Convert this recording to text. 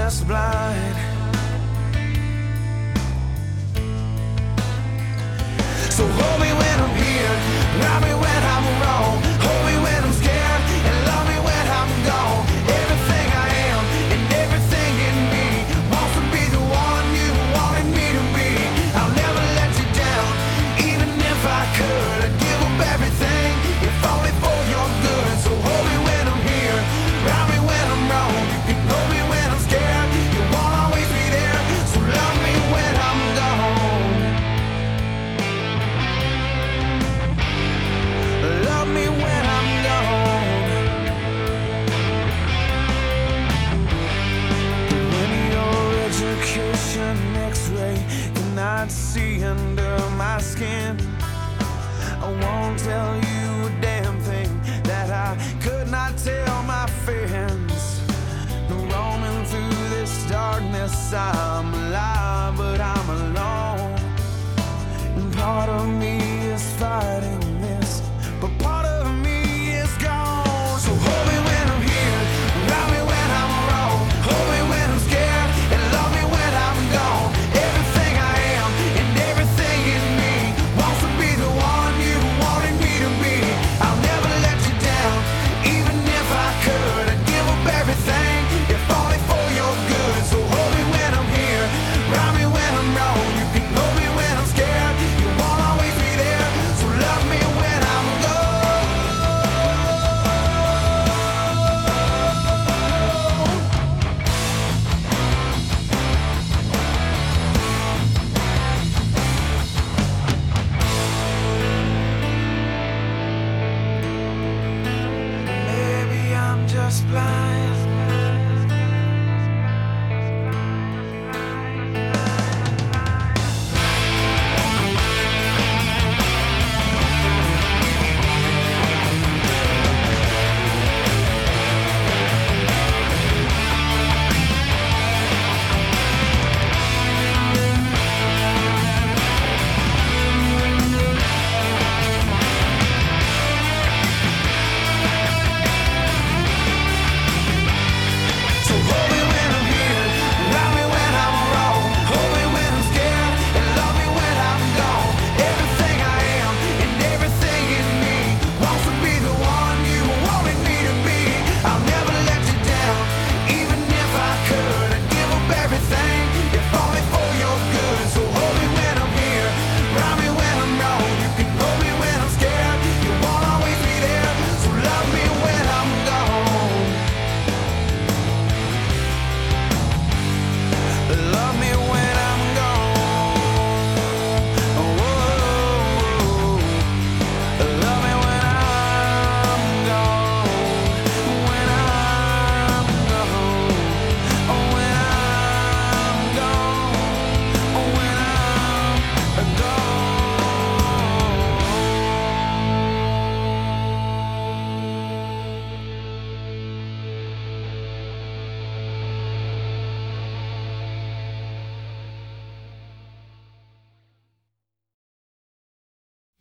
darkness blind. So hold me when I'm here, love me when I'm wrong, hold me when I'm scared, and love me when I'm gone. Everything I am and everything in me wants to be the one you wanted me to be. I'll never let you down, even if I could. I'd give up everything, if only for your good. So hold me when I'm here, love me when I'm wrong. You can hold me when I'm scared, you won't always be there. So love me when I'm gone. Love me when I'm gone. But when your education X-ray cannot see under my skin, I won't tell you a damn thing that I could not tell my friends. Roaming through this darkness, I'm